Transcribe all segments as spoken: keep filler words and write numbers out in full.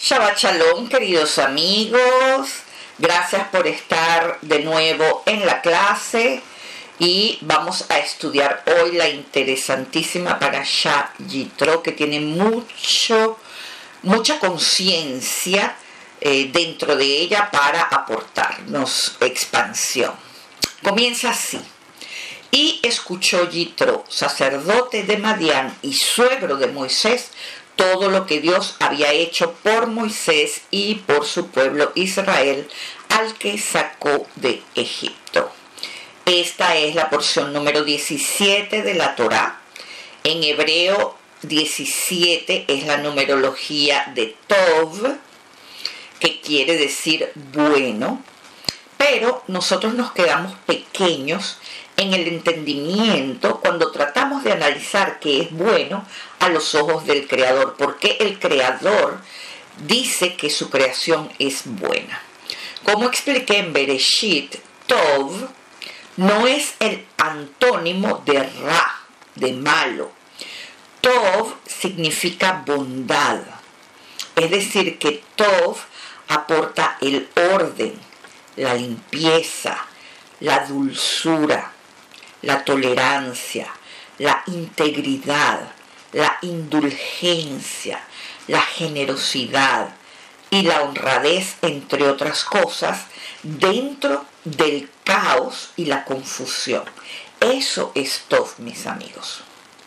Shabbat Shalom, queridos amigos. Gracias por estar de nuevo en la clase y vamos a estudiar hoy la interesantísima Parashá Yitro, que tiene mucho, mucha conciencia eh, dentro de ella para aportarnos expansión. Comienza así. Y escuchó Yitro, sacerdote de Madián y suegro de Moisés, todo lo que Dios había hecho por Moisés y por su pueblo Israel, al que sacó de Egipto. Esta es la porción número diecisiete de la Torá. En hebreo, diecisiete es la numerología de Tov, que quiere decir bueno, pero nosotros nos quedamos pequeños en el entendimiento cuando tratamos de analizar qué es bueno a los ojos del Creador, porque el Creador dice que su creación es buena. Como expliqué en Bereshit, Tov no es el antónimo de Ra, de malo. Tov significa bondad, es decir, que Tov aporta el orden, la limpieza, la dulzura, la tolerancia, la integridad, la indulgencia, la generosidad y la honradez, entre otras cosas, dentro del caos y la confusión. Eso es Tov, mis amigos.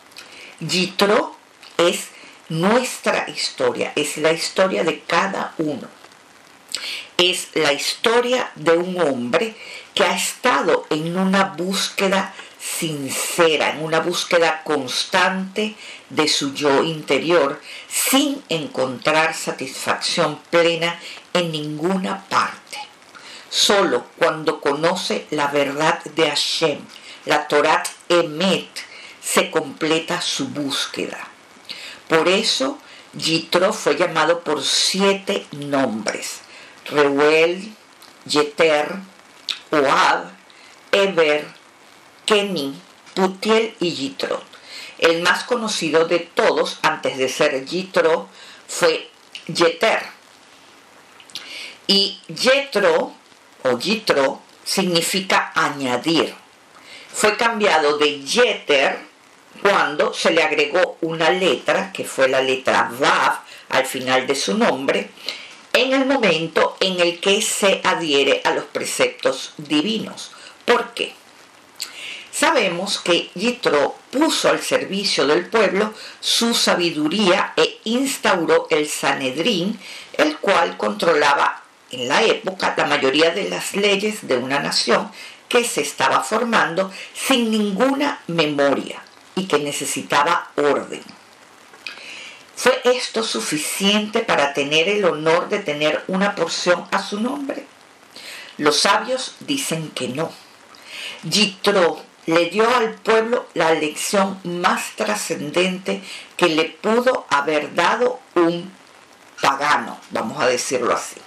Yitro es nuestra historia, es la historia de cada uno. Es la historia de un hombre que ha estado en una búsqueda sincera, en una búsqueda constante de su yo interior, sin encontrar satisfacción plena en ninguna parte. Solo cuando conoce la verdad de Hashem, la Torat Emet, se completa su búsqueda. Por eso, Yitro fue llamado por siete nombres: Reuel, Yeter, Ohad, Eber, Keni, Putiel y Yitro. El más conocido de todos, antes de ser Yitro, fue Yeter. Y Yetro, o Yitro, significa añadir. Fue cambiado de Yeter cuando se le agregó una letra, que fue la letra Vav, al final de su nombre, en el momento en el que se adhiere a los preceptos divinos. ¿Por qué? Sabemos que Yitro puso al servicio del pueblo su sabiduría e instauró el Sanedrín, el cual controlaba en la época la mayoría de las leyes de una nación que se estaba formando sin ninguna memoria y que necesitaba orden. ¿Fue esto suficiente para tener el honor de tener una porción a su nombre? Los sabios dicen que no. Yitro le dio al pueblo la lección más trascendente que le pudo haber dado un pagano, vamos a decirlo así.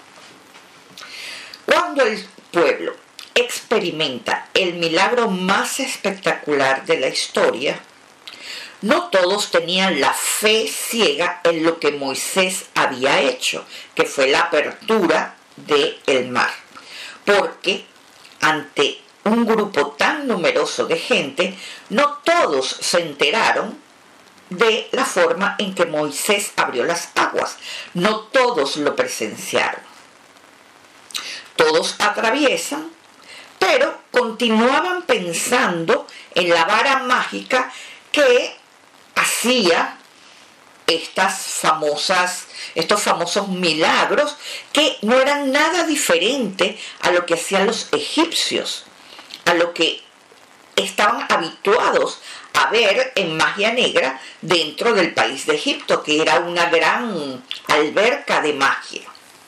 Cuando el pueblo experimenta el milagro más espectacular de la historia, no todos tenían la fe ciega en lo que Moisés había hecho, que fue la apertura del mar, porque ante un grupo tan numeroso de gente, no todos se enteraron de la forma en que Moisés abrió las aguas, no todos lo presenciaron. Todos atraviesan, pero continuaban pensando en la vara mágica que hacía estas famosas, estos famosos milagros, que no eran nada diferente a lo que hacían los egipcios, a lo que estaban habituados a ver en magia negra dentro del país de Egipto, que era una gran alberca de magia.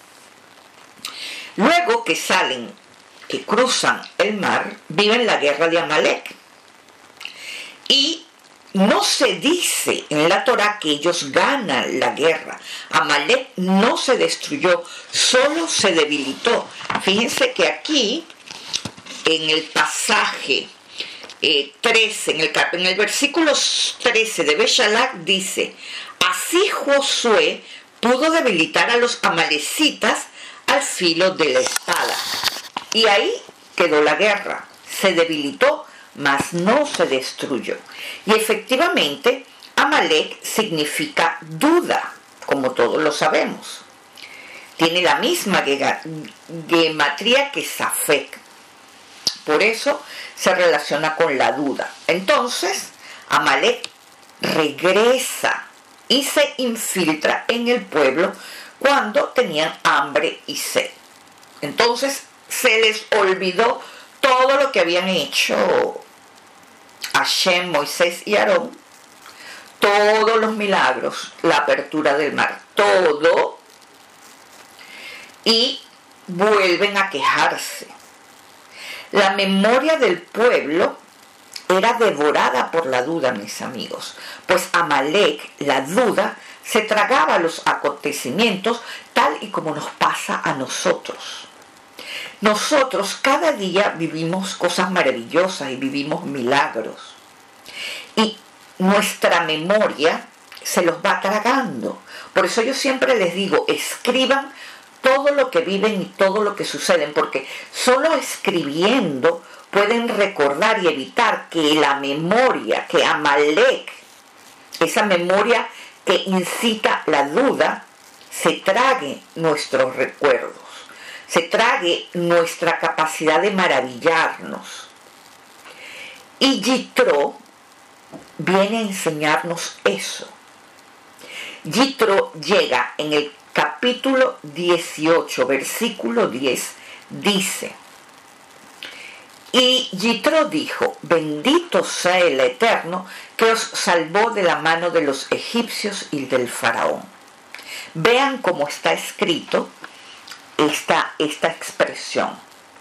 Luego que salen, que cruzan el mar, viven la guerra de Amalek. Y no se dice en la Torá que ellos ganan la guerra. Amalek no se destruyó, solo se debilitó. Fíjense que aquí, en el pasaje eh, trece, en el, en el versículo trece de Beshalach, dice: así Josué pudo debilitar a los amalecitas al filo de la espada. Y ahí quedó la guerra. Se debilitó, mas no se destruyó. Y efectivamente, Amalek significa duda, como todos lo sabemos. Tiene la misma gematría que Safek. Por eso se relaciona con la duda. Entonces, Amalek regresa y se infiltra en el pueblo cuando tenían hambre y sed. Entonces, se les olvidó todo lo que habían hecho Hashem, Moisés y Aarón, todos los milagros, la apertura del mar, todo, y vuelven a quejarse. La memoria del pueblo era devorada por la duda, mis amigos, pues Amalek, la duda, se tragaba los acontecimientos tal y como nos pasa a nosotros. Nosotros cada día vivimos cosas maravillosas y vivimos milagros. Y nuestra memoria se los va tragando. Por eso yo siempre les digo, escriban todo lo que viven y todo lo que suceden, porque solo escribiendo pueden recordar y evitar que la memoria, que Amalek, esa memoria que incita la duda, se trague nuestros recuerdos, se trague nuestra capacidad de maravillarnos. Y Yitro viene a enseñarnos eso. Yitro llega en el capítulo dieciocho, versículo diez, dice: y Yitro dijo, bendito sea el Eterno que os salvó de la mano de los egipcios y del faraón. Vean cómo está escrito esta, esta expresión.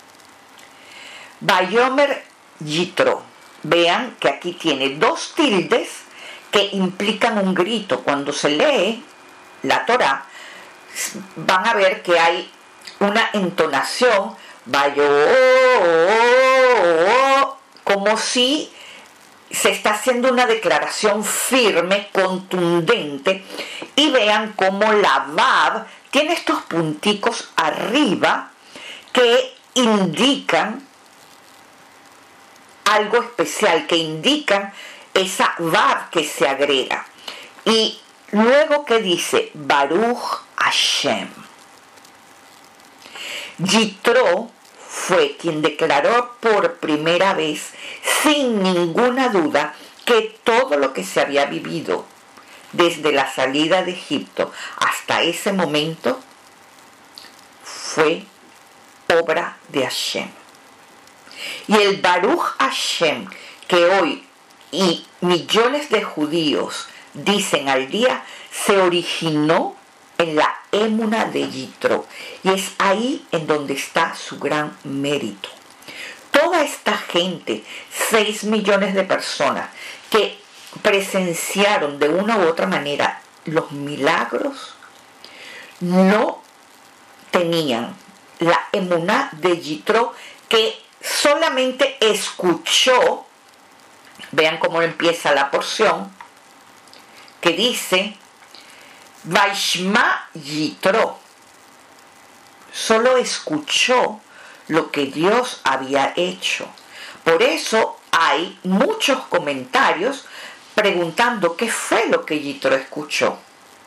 Bayomer Yitro. Vean que aquí tiene dos tildes que implican un grito. Cuando se lee la Torá, van a ver que hay una entonación, Bayo, como si se está haciendo una declaración firme, contundente, y vean cómo la Vav tiene estos punticos arriba que indican algo especial, que indican esa Vav que se agrega. Y luego que dice Baruch Hashem. Yitro fue quien declaró por primera vez, sin ninguna duda, que todo lo que se había vivido desde la salida de Egipto hasta ese momento fue obra de Hashem. Y el Baruch Hashem que hoy y millones de judíos dicen al día, se originó en la émuna de Yitro, y es ahí en donde está su gran mérito. Toda esta gente, seis millones de personas que presenciaron de una u otra manera los milagros, no tenían la émuna de Yitro, que solamente escuchó. Vean cómo empieza la porción, que dice Vaishma Yitro. Solo escuchó lo que Dios había hecho. Por eso hay muchos comentarios preguntando qué fue lo que Yitro escuchó.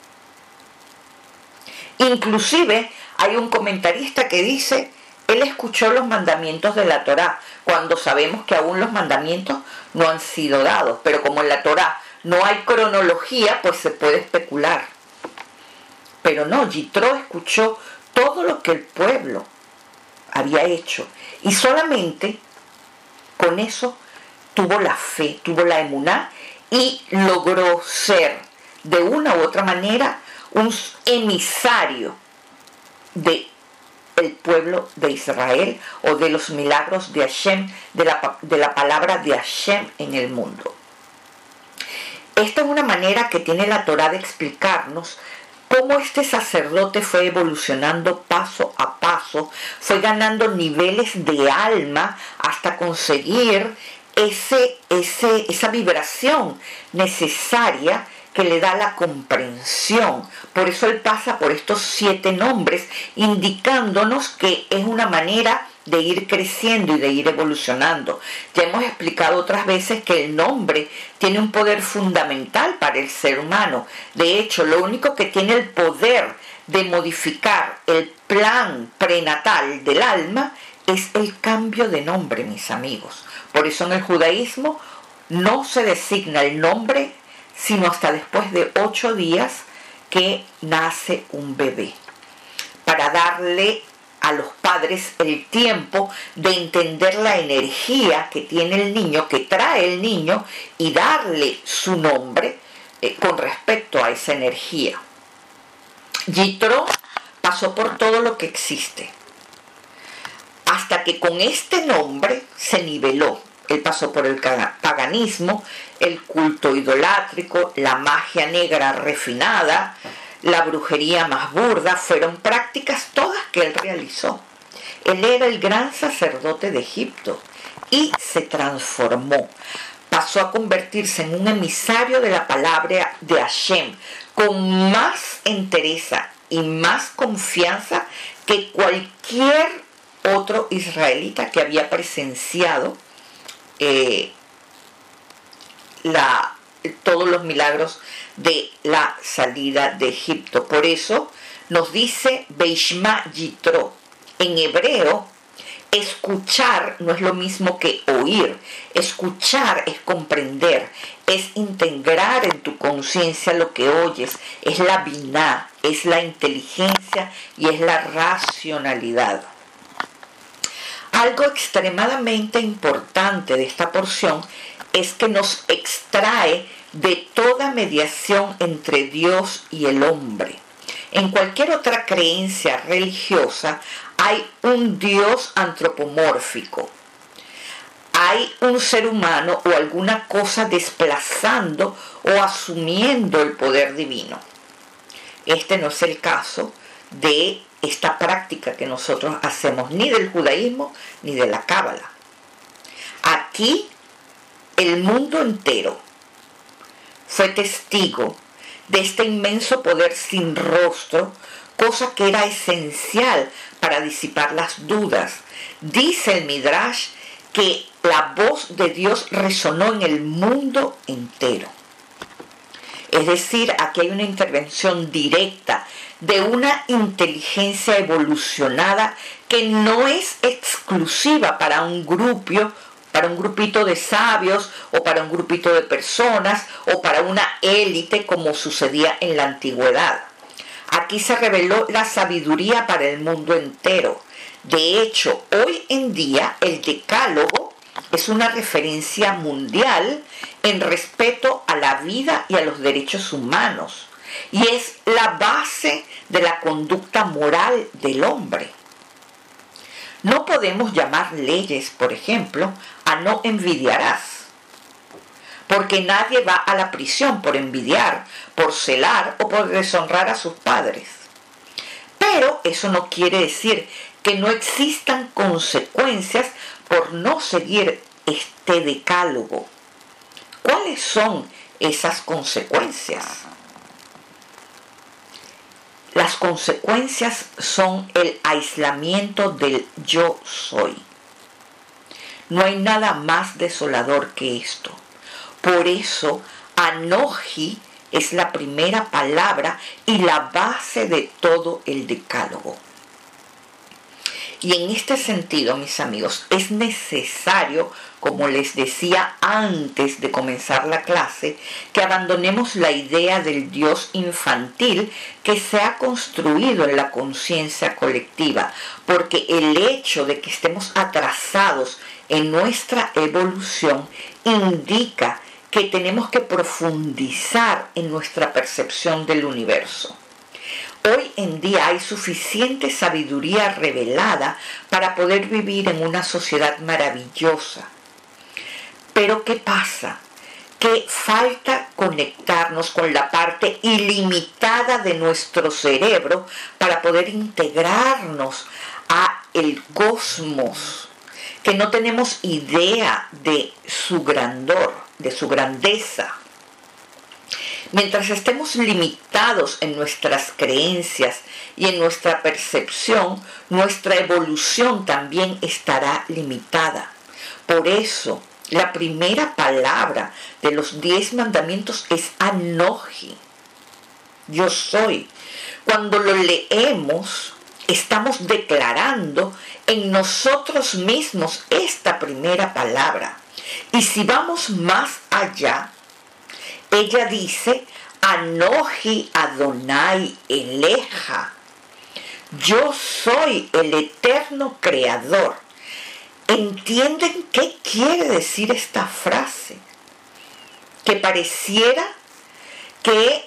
Inclusive hay un comentarista que dice, él escuchó los mandamientos de la Torá, cuando sabemos que aún los mandamientos no han sido dados, pero como en la Torá no hay cronología, pues se puede especular. Pero no, Yitro escuchó todo lo que el pueblo había hecho, y solamente con eso tuvo la fe, tuvo la emuná, y logró ser de una u otra manera un emisario de el pueblo de Israel, o de los milagros de Hashem, de la, de la palabra de Hashem en el mundo. Esta es una manera que tiene la Torá de explicarnos cómo este sacerdote fue evolucionando paso a paso, fue ganando niveles de alma hasta conseguir ese, ese, esa vibración necesaria que le da la comprensión. Por eso él pasa por estos siete nombres, indicándonos que es una manera de ir creciendo y de ir evolucionando. Ya hemos explicado otras veces que el nombre tiene un poder fundamental para el ser humano. De hecho, lo único que tiene el poder de modificar el plan prenatal del alma es el cambio de nombre, mis amigos. Por eso en el judaísmo no se designa el nombre sino hasta después de ocho días que nace un bebé, para darle a los padres el tiempo de entender la energía que tiene el niño, que trae el niño, y darle su nombre eh, con respecto a esa energía. Yitro pasó por todo lo que existe, hasta que con este nombre se niveló. Él pasó por el paganismo, el culto idolátrico, la magia negra refinada, la brujería más burda. Fueron prácticas todas que él realizó. Él era el gran sacerdote de Egipto y se transformó. Pasó a convertirse en un emisario de la palabra de Hashem, con más entereza y más confianza que cualquier otro israelita que había presenciado eh, la, todos los milagros de la salida de Egipto. Por eso nos dice Beishma Yitro. En hebreo, escuchar no es lo mismo que oír. Escuchar es comprender, es integrar en tu conciencia lo que oyes, es la biná, es la inteligencia y es la racionalidad. Algo extremadamente importante de esta porción es que nos extrae de toda mediación entre Dios y el hombre. En cualquier otra creencia religiosa hay un Dios antropomórfico. Hay un ser humano o alguna cosa desplazando o asumiendo el poder divino. Este no es el caso de esta práctica que nosotros hacemos, ni del judaísmo ni de la cábala. Aquí el mundo entero fue testigo de este inmenso poder sin rostro, cosa que era esencial para disipar las dudas. Dice el Midrash que la voz de Dios resonó en el mundo entero. Es decir, aquí hay una intervención directa de una inteligencia evolucionada que no es exclusiva para un grupo, para un grupito de sabios o para un grupito de personas o para una élite como sucedía en la antigüedad. Aquí se reveló la sabiduría para el mundo entero. De hecho, hoy en día el Decálogo es una referencia mundial en respeto a la vida y a los derechos humanos, y es la base de la conducta moral del hombre. No podemos llamar leyes, por ejemplo, a no envidiarás, porque nadie va a la prisión por envidiar, por celar o por deshonrar a sus padres. Pero eso no quiere decir que no existan consecuencias por no seguir este decálogo. ¿Cuáles son esas consecuencias? Las consecuencias son el aislamiento del yo soy. No hay nada más desolador que esto. Por eso, Anoji es la primera palabra y la base de todo el decálogo. Y en este sentido, mis amigos, es necesario, como les decía antes de comenzar la clase, que abandonemos la idea del Dios infantil que se ha construido en la conciencia colectiva, porque el hecho de que estemos atrasados en nuestra evolución indica que tenemos que profundizar en nuestra percepción del universo. Hoy en día hay suficiente sabiduría revelada para poder vivir en una sociedad maravillosa. Pero ¿qué pasa? Que falta conectarnos con la parte ilimitada de nuestro cerebro para poder integrarnos a el cosmos, que no tenemos idea de su grandor, de su grandeza. Mientras estemos limitados en nuestras creencias y en nuestra percepción, nuestra evolución también estará limitada. Por eso, la primera palabra de los diez mandamientos es Anoji. Yo soy. Cuando lo leemos, estamos declarando en nosotros mismos esta primera palabra. Y si vamos más allá, ella dice, Anoji Adonai Eleja. Yo soy el eterno creador. ¿Entienden qué quiere decir esta frase? Que pareciera que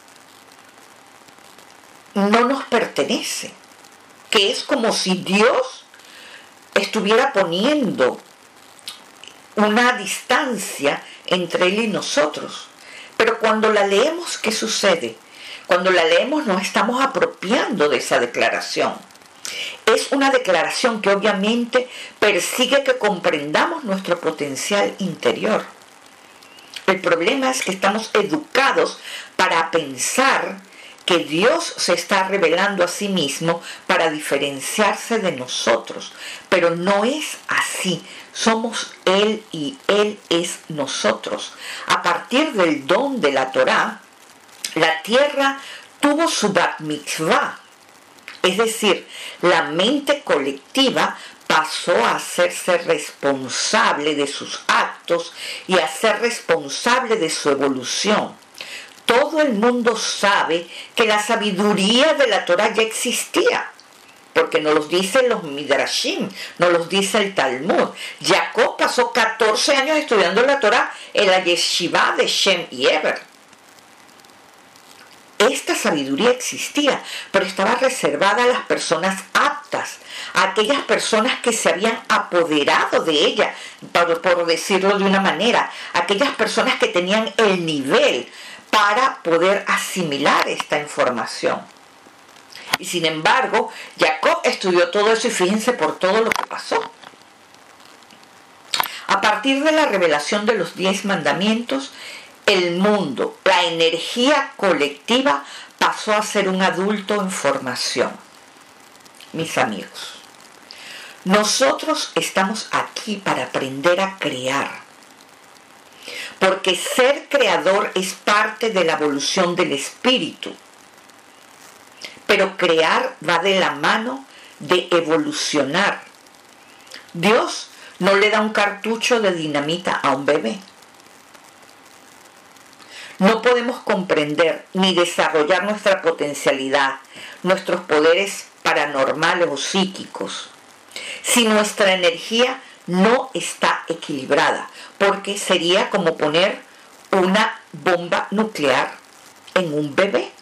no nos pertenece, que es como si Dios estuviera poniendo una distancia entre Él y nosotros. Pero cuando la leemos, ¿qué sucede? Cuando la leemos nos estamos apropiando de esa declaración. Es una declaración que obviamente persigue que comprendamos nuestro potencial interior. El problema es que estamos educados para pensar que Dios se está revelando a sí mismo para diferenciarse de nosotros, pero no es así. Somos Él y Él es nosotros. A partir del don de la Torá, la tierra tuvo su bat mitzvah, es decir, la mente colectiva pasó a hacerse responsable de sus actos y a ser responsable de su evolución. Todo el mundo sabe que la sabiduría de la Torá ya existía, porque nos los dicen los Midrashim, nos los dice el Talmud. Jacob pasó catorce años estudiando la Torá en la yeshiva de Shem y Eber. Esta sabiduría existía, pero estaba reservada a las personas aptas, a aquellas personas que se habían apoderado de ella, por, por decirlo de una manera, aquellas personas que tenían el nivel para poder asimilar esta información. Y sin embargo, Jacob estudió todo eso y fíjense por todo lo que pasó. A partir de la revelación de los diez mandamientos, el mundo, la energía colectiva pasó a ser un adulto en formación. Mis amigos, nosotros estamos aquí para aprender a crear, porque ser creador es parte de la evolución del espíritu, pero crear va de la mano de evolucionar. Dios no le da un cartucho de dinamita a un bebé. No podemos comprender ni desarrollar nuestra potencialidad, nuestros poderes paranormales o psíquicos, si nuestra energía no está equilibrada, porque sería como poner una bomba nuclear en un bebé.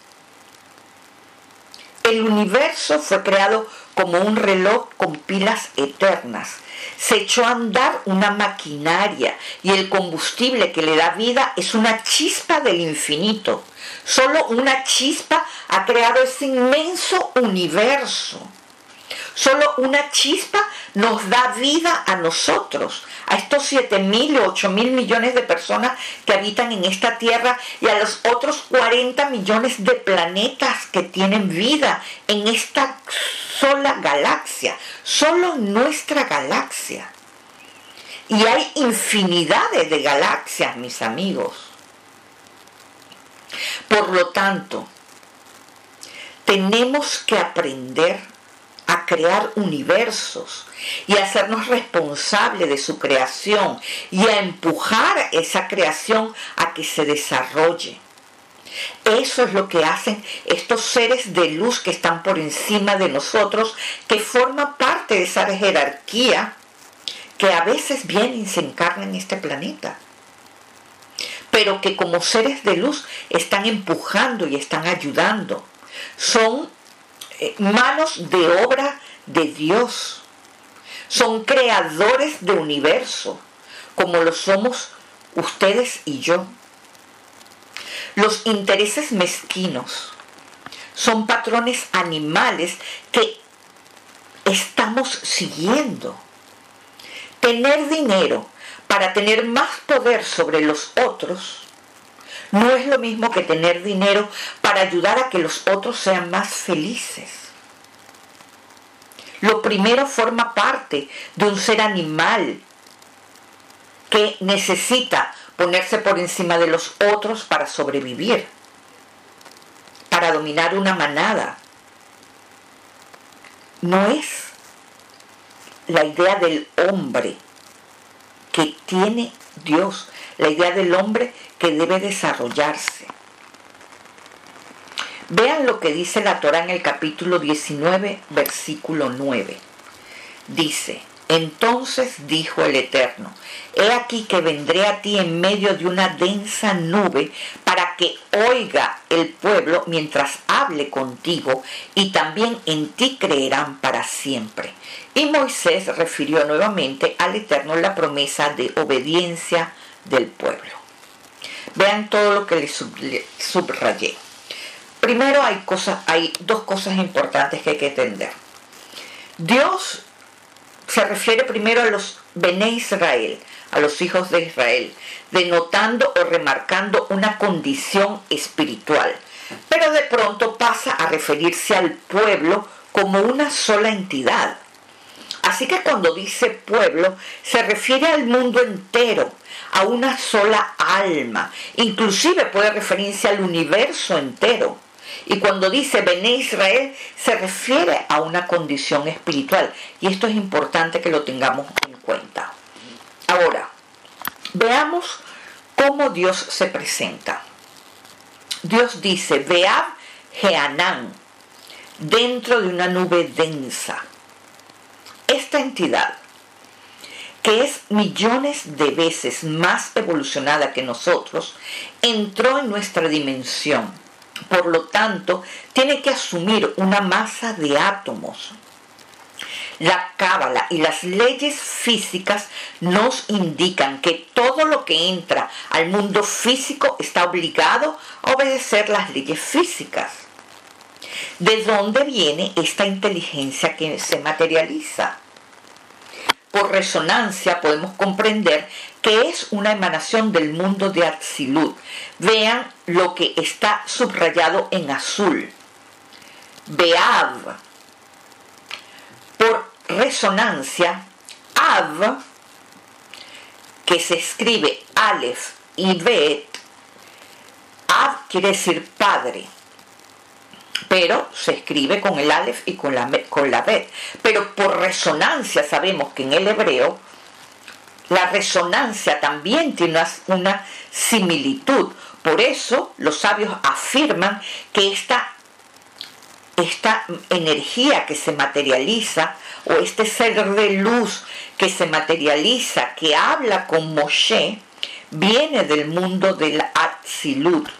El universo fue creado como un reloj con pilas eternas. Se echó a andar una maquinaria y el combustible que le da vida es una chispa del infinito. Solo una chispa ha creado ese inmenso universo. Solo una chispa nos da vida a nosotros, a estos siete mil o ocho mil millones de personas que habitan en esta tierra y a los otros cuarenta millones de planetas que tienen vida en esta sola galaxia, solo nuestra galaxia. Y hay infinidades de galaxias, mis amigos. Por lo tanto, tenemos que aprender a crear universos y a hacernos responsables de su creación y a empujar esa creación a que se desarrolle. Eso es lo que hacen estos seres de luz que están por encima de nosotros, que forman parte de esa jerarquía que a veces viene y se encarna en este planeta, pero que como seres de luz están empujando y están ayudando. Son manos de obra de Dios. Son creadores de universo, como lo somos ustedes y yo. Los intereses mezquinos son patrones animales que estamos siguiendo. Tener dinero para tener más poder sobre los otros No es lo mismo que tener dinero para ayudar a que los otros sean más felices. Lo primero forma parte de un ser animal que necesita ponerse por encima de los otros para sobrevivir, para dominar una manada. No es la idea del hombre que tiene Dios, la idea del hombre que debe desarrollarse. Vean lo que dice la Torá en el capítulo diecinueve, versículo nueve. Dice: entonces dijo el Eterno, he aquí que vendré a ti en medio de una densa nube para que oiga el pueblo mientras hable contigo, y también en ti creerán para siempre. Y Moisés refirió nuevamente al Eterno la promesa de obediencia del pueblo. Vean todo lo que les subrayé. Primero hay, cosas, hay dos cosas importantes que hay que entender. Dios se refiere primero a los Bené Israel, a los hijos de Israel, denotando o remarcando una condición espiritual, pero de pronto pasa a referirse al pueblo como una sola entidad. Así que cuando dice pueblo, se refiere al mundo entero, a una sola alma, inclusive puede referirse al universo entero. Y cuando dice Bené Israel, se refiere a una condición espiritual. Y esto es importante que lo tengamos en cuenta. Ahora, veamos cómo Dios se presenta. Dios dice, Veab Jeanán, dentro de una nube densa. Esta entidad, que es millones de veces más evolucionada que nosotros, entró en nuestra dimensión. Por lo tanto, tiene que asumir una masa de átomos. La cábala y las leyes físicas nos indican que todo lo que entra al mundo físico está obligado a obedecer las leyes físicas. ¿De dónde viene esta inteligencia que se materializa? Por resonancia podemos comprender que es una emanación del mundo de Atzilut. Vean lo que está subrayado en azul. Beav. Por resonancia, Av, que se escribe Aleph y Bet, Av quiere decir padre, pero se escribe con el Aleph y con la, con la Bet. Pero por resonancia sabemos que en el hebreo la resonancia también tiene una, una similitud. Por eso los sabios afirman que esta, esta energía que se materializa, o este ser de luz que se materializa, que habla con Moshe, viene del mundo del Atzilut.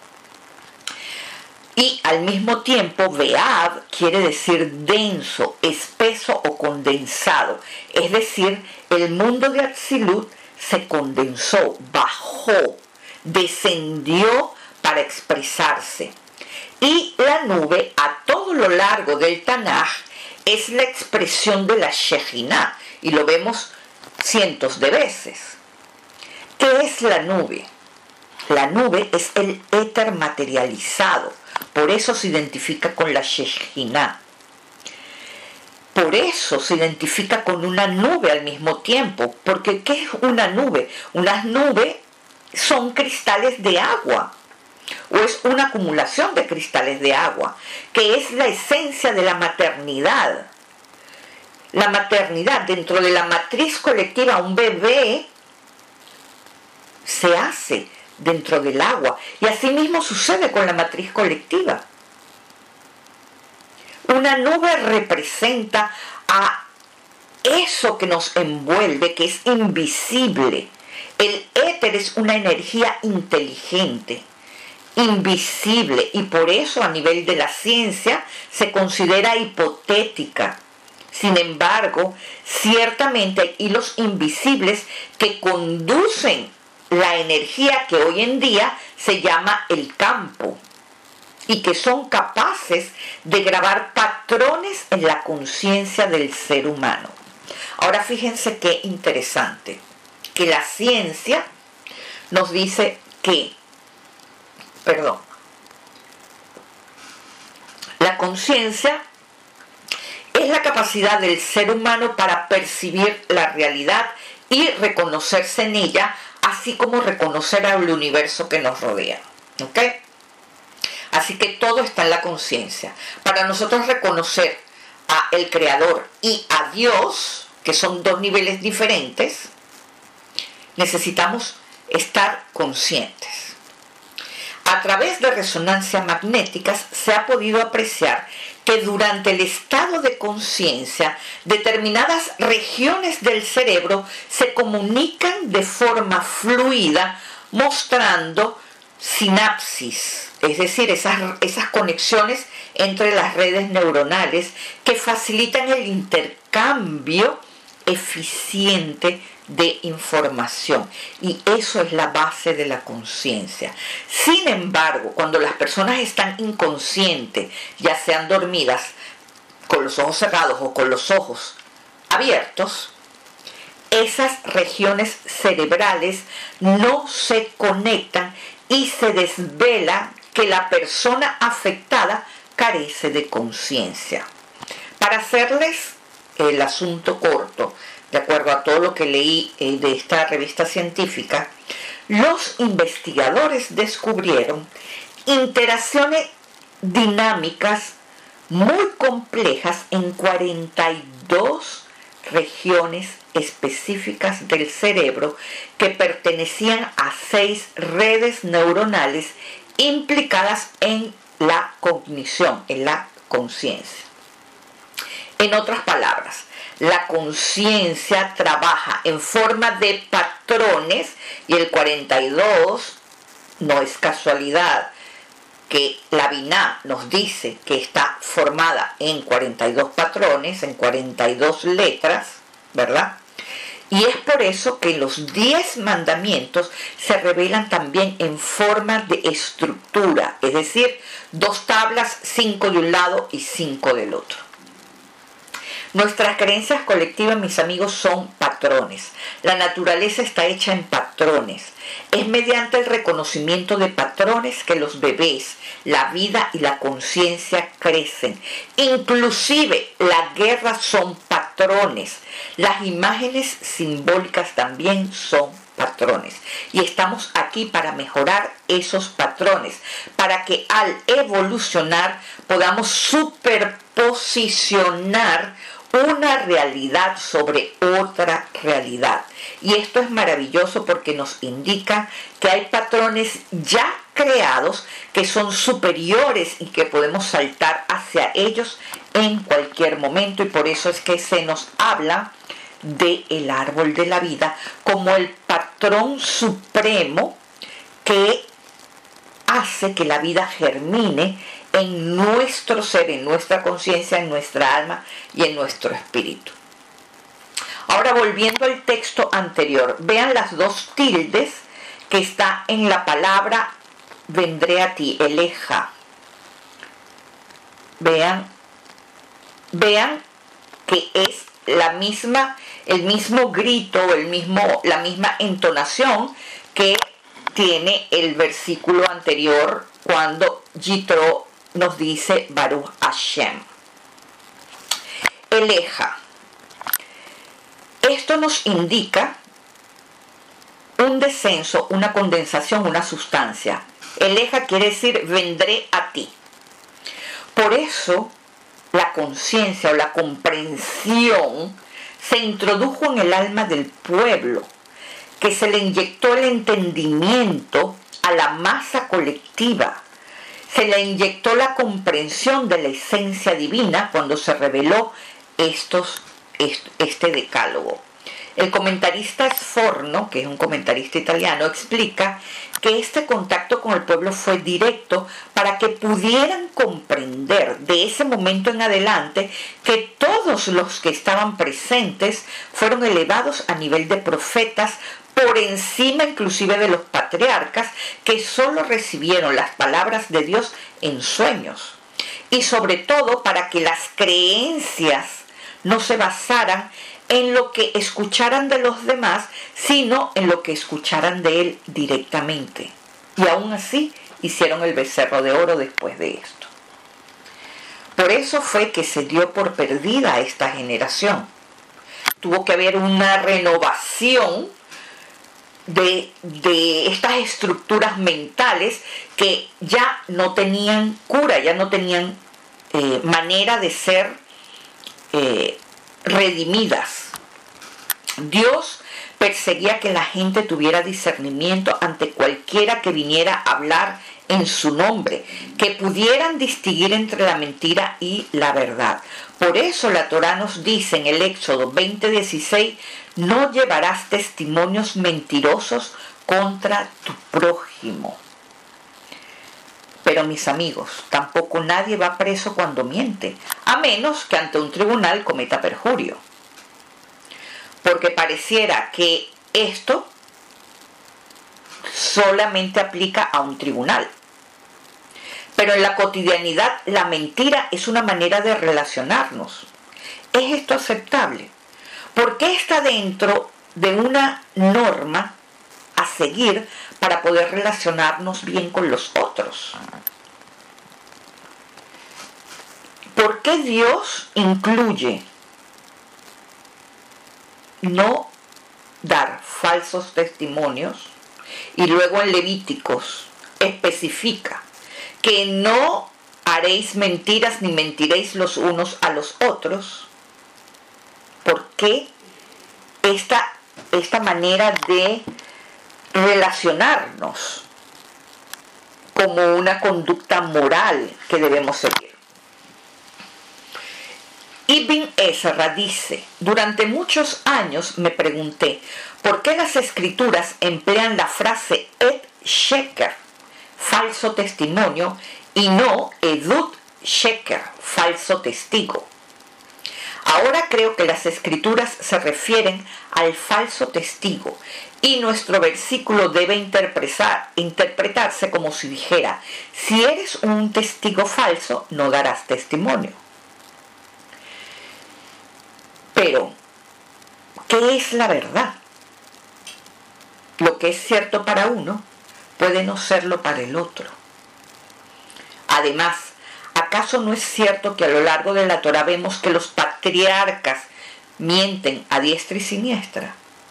Y al mismo tiempo, Beab quiere decir denso, espeso o condensado. Es decir, el mundo de Atzilut se condensó, bajó, descendió para expresarse. Y la nube, a todo lo largo del Tanaj, es la expresión de la Shejinah. Y lo vemos cientos de veces. ¿Qué es la nube? La nube es el éter materializado. Por eso se identifica con la Shejinah. Por eso se identifica con una nube al mismo tiempo. Porque ¿qué es una nube? Unas nubes son cristales de agua. O es una acumulación de cristales de agua. Que es la esencia de la maternidad. La maternidad, dentro de la matriz colectiva, un bebé se hace dentro del agua, y así mismo sucede con la matriz colectiva. Una nube representa a eso que nos envuelve, que es invisible. El éter es una energía inteligente, invisible, y por eso a nivel de la ciencia se considera hipotética. Sin embargo, ciertamente hay hilos invisibles que conducen la energía que hoy en día se llama el campo, y que son capaces de grabar patrones en la conciencia del ser humano. Ahora fíjense qué interesante, que la ciencia nos dice que perdón. La conciencia es la capacidad del ser humano para percibir la realidad y reconocerse en ella, así como reconocer al universo que nos rodea. ¿Ok? Así que todo está en la conciencia. Para nosotros reconocer a el Creador y a Dios, que son dos niveles diferentes, necesitamos estar conscientes. A través de resonancias magnéticas se ha podido apreciar que durante el estado de conciencia determinadas regiones del cerebro se comunican de forma fluida, mostrando sinapsis, es decir, esas, esas conexiones entre las redes neuronales que facilitan el intercambio eficiente de información, y eso es la base de la conciencia. Sin embargo, cuando las personas están inconscientes, ya sean dormidas con los ojos cerrados o con los ojos abiertos, esas regiones cerebrales no se conectan y se desvela que la persona afectada carece de conciencia. Para hacerles el asunto corto, de acuerdo a todo lo que leí eh, de esta revista científica, los investigadores descubrieron interacciones dinámicas muy complejas en cuarenta y dos regiones específicas del cerebro que pertenecían a seis redes neuronales implicadas en la cognición, en la conciencia. En otras palabras, la conciencia trabaja en forma de patrones, y el cuarenta y dos no es casualidad que la Binah nos dice que está formada en cuarenta y dos patrones, en cuarenta y dos letras, ¿verdad? Y es por eso que los diez mandamientos se revelan también en forma de estructura, es decir, dos tablas, cinco de un lado y cinco del otro. Nuestras creencias colectivas, mis amigos, son patrones. La naturaleza está hecha en patrones. Es mediante el reconocimiento de patrones que los bebés, la vida y la conciencia crecen. Inclusive las guerras son patrones. Las imágenes simbólicas también son patrones. Y estamos aquí para mejorar esos patrones, para que al evolucionar podamos superposicionar una realidad sobre otra realidad. Y esto es maravilloso porque nos indica que hay patrones ya creados que son superiores y que podemos saltar hacia ellos en cualquier momento, y por eso es que se nos habla del árbol de la vida como el patrón supremo que hace que la vida germine en nuestro ser, en nuestra conciencia, en nuestra alma y en nuestro espíritu. Ahora, volviendo al texto anterior, vean las dos tildes que está en la palabra vendré a ti, eleja. Vean, vean que es la misma, el mismo grito, el mismo, la misma entonación que tiene el versículo anterior cuando Yitro nos dice Baruch Hashem. Eleja. Esto nos indica un descenso, una condensación, una sustancia. Eleja quiere decir vendré a ti. Por eso la conciencia o la comprensión se introdujo en el alma del pueblo, que se le inyectó el entendimiento a la masa colectiva. Se le inyectó la comprensión de la esencia divina cuando se reveló estos, este decálogo. El comentarista Sforno, que es un comentarista italiano, explica que este contacto con el pueblo fue directo para que pudieran comprender de ese momento en adelante que todos los que estaban presentes fueron elevados a nivel de profetas, por encima inclusive de los patriarcas, que solo recibieron las palabras de Dios en sueños, y sobre todo para que las creencias no se basaran en lo que escucharan de los demás, sino en lo que escucharan de él directamente. Y aún así hicieron el becerro de oro después de esto. Por eso fue que se dio por perdida a esta generación. Tuvo que haber una renovación de, de estas estructuras mentales que ya no tenían cura, ya no tenían eh, manera de ser eh, redimidas. Dios perseguía que la gente tuviera discernimiento ante cualquiera que viniera a hablar en su nombre, que pudieran distinguir entre la mentira y la verdad. Por eso la Torá nos dice en el Éxodo veinte dieciséis, no llevarás testimonios mentirosos contra tu prójimo. Pero mis amigos, tampoco nadie va preso cuando miente, a menos que ante un tribunal cometa perjurio. Porque pareciera que esto solamente aplica a un tribunal. Pero en la cotidianidad la mentira es una manera de relacionarnos. ¿Es esto aceptable? ¿Por qué está dentro de una norma a seguir para poder relacionarnos bien con los otros? ¿Por qué Dios incluye no dar falsos testimonios y luego en Levíticos especifica que no haréis mentiras ni mentiréis los unos a los otros? ¿Por qué esta, esta manera de relacionarnos como una conducta moral que debemos seguir? Ibn Ezra dice, durante muchos años me pregunté por qué las escrituras emplean la frase et sheker, falso testimonio, y no edut sheker, falso testigo. Ahora creo que las escrituras se refieren al falso testigo y nuestro versículo debe interpretar, interpretarse como si dijera, si eres un testigo falso, no darás testimonio. Pero, ¿qué es la verdad? Lo que es cierto para uno puede no serlo para el otro. Además, ¿acaso no es cierto que a lo largo de la Torá vemos que los patriarcas mienten a diestra y siniestra?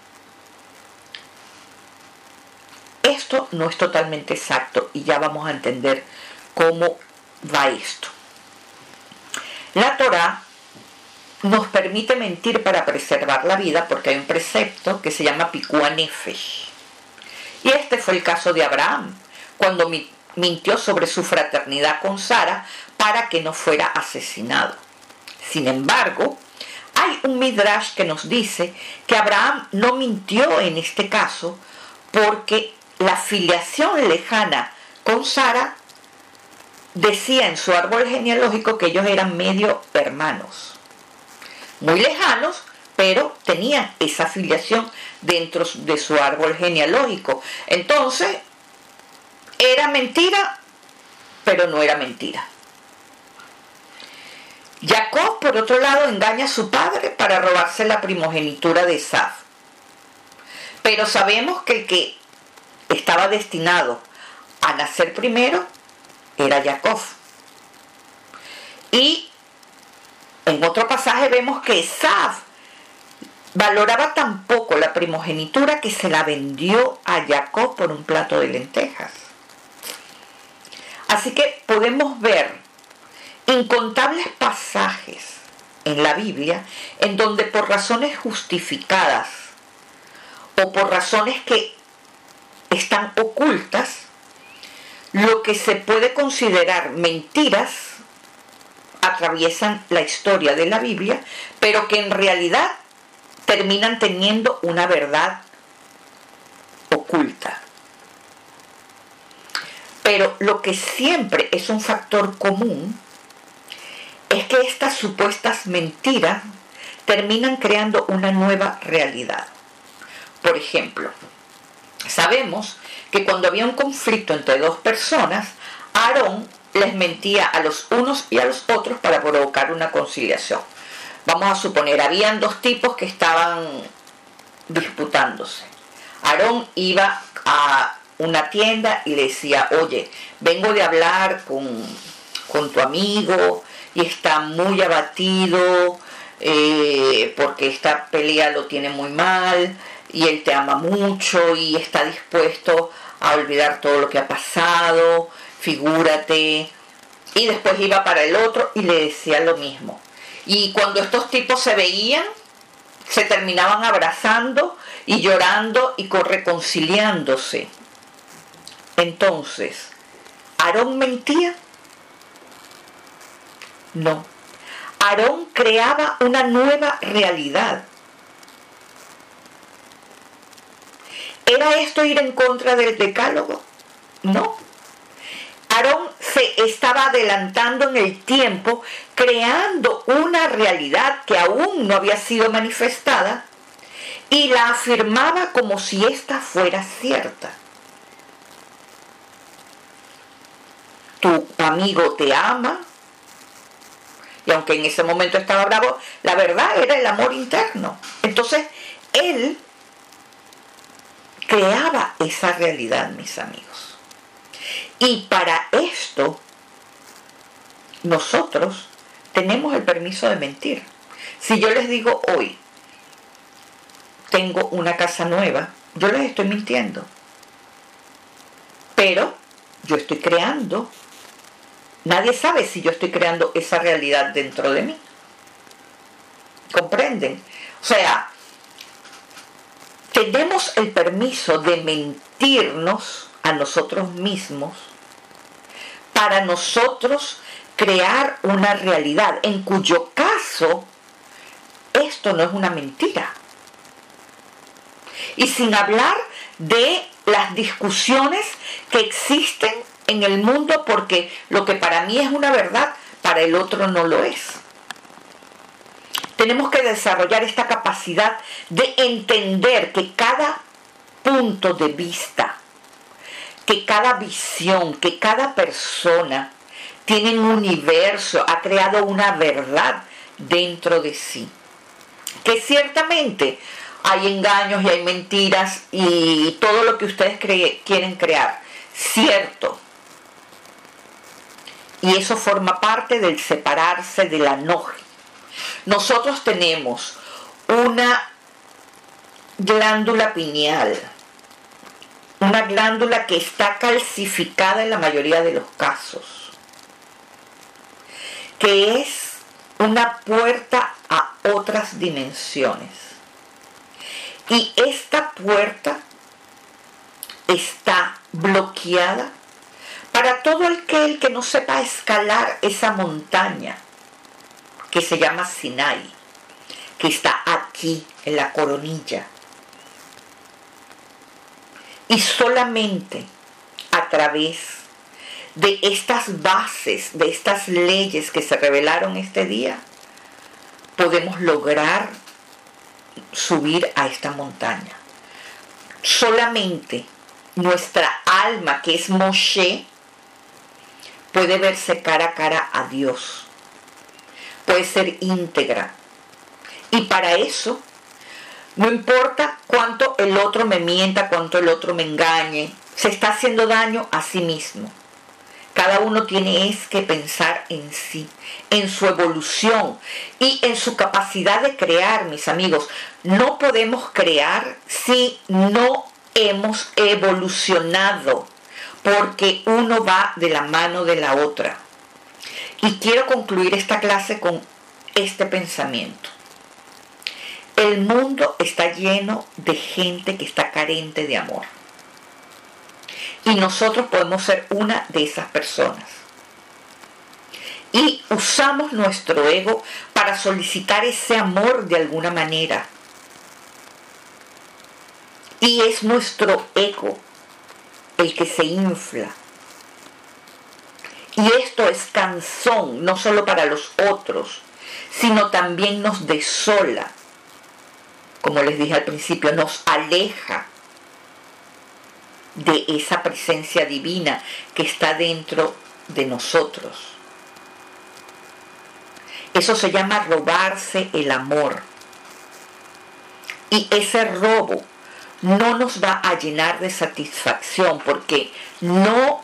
Esto no es totalmente exacto y ya vamos a entender cómo va esto. La Torá nos permite mentir para preservar la vida porque hay un precepto que se llama Pikua Nefesh. Y este fue el caso de Abraham, cuando mintió sobre su fraternidad con Sara para que no fuera asesinado. Sin embargo, hay un midrash que nos dice que Abraham no mintió en este caso porque la filiación lejana con Sara decía en su árbol genealógico que ellos eran medio hermanos. Muy lejanos, pero tenían esa filiación dentro de su árbol genealógico. Entonces, era mentira, pero no era mentira. Jacob, por otro lado, engaña a su padre para robarse la primogenitura de Esaú. Pero sabemos que el que estaba destinado a nacer primero era Jacob. Y en otro pasaje vemos que Esaú valoraba tan poco la primogenitura que se la vendió a Jacob por un plato de lentejas. Así que podemos ver incontables pasajes en la Biblia en donde por razones justificadas o por razones que están ocultas, lo que se puede considerar mentiras atraviesan la historia de la Biblia, pero que en realidad terminan teniendo una verdad oculta. Pero lo que siempre es un factor común es que estas supuestas mentiras terminan creando una nueva realidad. Por ejemplo, sabemos que cuando había un conflicto entre dos personas, Aarón les mentía a los unos y a los otros para provocar una conciliación. Vamos a suponer, habían dos tipos que estaban disputándose. Aarón iba a una tienda y le decía, oye, vengo de hablar con, con tu amigo y está muy abatido eh, porque esta pelea lo tiene muy mal y él te ama mucho y está dispuesto a olvidar todo lo que ha pasado, figúrate. Y después iba para el otro y le decía lo mismo. Y cuando estos tipos se veían, se terminaban abrazando y llorando y reconciliándose. Entonces, ¿Aarón mentía? No. Aarón creaba una nueva realidad. ¿Era esto ir en contra del decálogo? No. Aarón se estaba adelantando en el tiempo, creando una realidad que aún no había sido manifestada y la afirmaba como si ésta fuera cierta. Tu amigo te ama, y aunque en ese momento estaba bravo, la verdad era el amor interno. Entonces, él creaba esa realidad, mis amigos. Y para esto, nosotros tenemos el permiso de mentir. Si yo les digo hoy, tengo una casa nueva, yo les estoy mintiendo. Pero yo estoy creando. Nadie sabe si yo estoy creando esa realidad dentro de mí. ¿Comprenden? O sea, tenemos el permiso de mentirnos a nosotros mismos para nosotros crear una realidad, en cuyo caso esto no es una mentira. Y sin hablar de las discusiones que existen en el mundo, porque lo que para mí es una verdad, para el otro no lo es. Tenemos que desarrollar esta capacidad de entender que cada punto de vista, que cada visión, que cada persona tiene un universo, ha creado una verdad dentro de sí. Que ciertamente hay engaños y hay mentiras y todo lo que ustedes cree, quieren crear, cierto. Y eso forma parte del separarse de la noje. Nosotros tenemos una glándula pineal, una glándula que está calcificada en la mayoría de los casos, que es una puerta a otras dimensiones. Y esta puerta está bloqueada para todo aquel que no sepa escalar esa montaña que se llama Sinai, que está aquí en la coronilla. Y solamente a través de estas bases, de estas leyes que se revelaron este día, podemos lograr subir a esta montaña. Solamente nuestra alma, que es Moshe, puede verse cara a cara a Dios. Puede ser íntegra. Y para eso, no importa cuánto el otro me mienta, cuánto el otro me engañe, se está haciendo daño a sí mismo. Cada uno tiene es que pensar en sí, en su evolución y en su capacidad de crear, mis amigos. No podemos crear si no hemos evolucionado, porque uno va de la mano de la otra. Y quiero concluir esta clase con este pensamiento. El mundo está lleno de gente que está carente de amor. Y nosotros podemos ser una de esas personas. Y usamos nuestro ego para solicitar ese amor de alguna manera. Y es nuestro ego el que se infla. Y esto es cansón, no solo para los otros, sino también nos desola. Como les dije al principio, nos aleja de esa presencia divina que está dentro de nosotros. Eso se llama robarse el amor. Y ese robo no nos va a llenar de satisfacción porque no,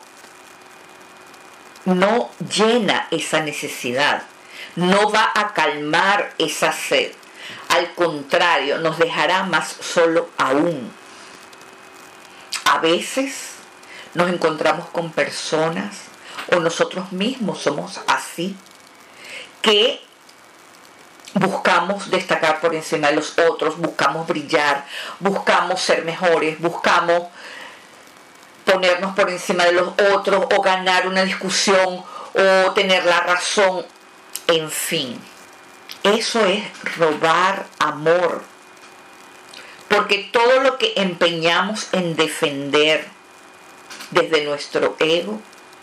no llena esa necesidad, no va a calmar esa sed. Al contrario, nos dejará más solo aún. A veces nos encontramos con personas, o nosotros mismos somos así, que buscamos destacar por encima de los otros, buscamos brillar, buscamos ser mejores, buscamos ponernos por encima de los otros o ganar una discusión o tener la razón, en fin. Eso es robar amor, porque todo lo que empeñamos en defender desde nuestro ego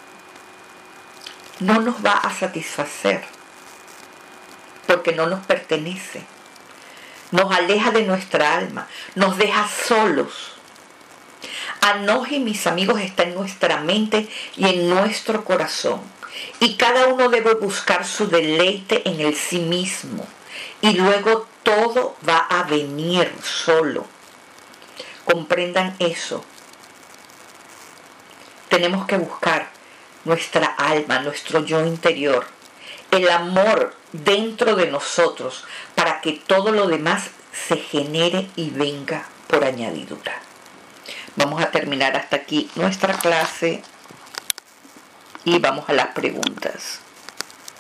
no nos va a satisfacer, porque no nos pertenece, nos aleja de nuestra alma, nos deja solos. Anoji, mis amigos, está en nuestra mente y en nuestro corazón, y cada uno debe buscar su deleite en el sí mismo, y luego todo va a venir solo. Comprendan eso. Tenemos que buscar nuestra alma, nuestro yo interior, el amor dentro de nosotros, para que todo lo demás se genere y venga por añadidura. Vamos a terminar hasta aquí nuestra clase y vamos a las preguntas.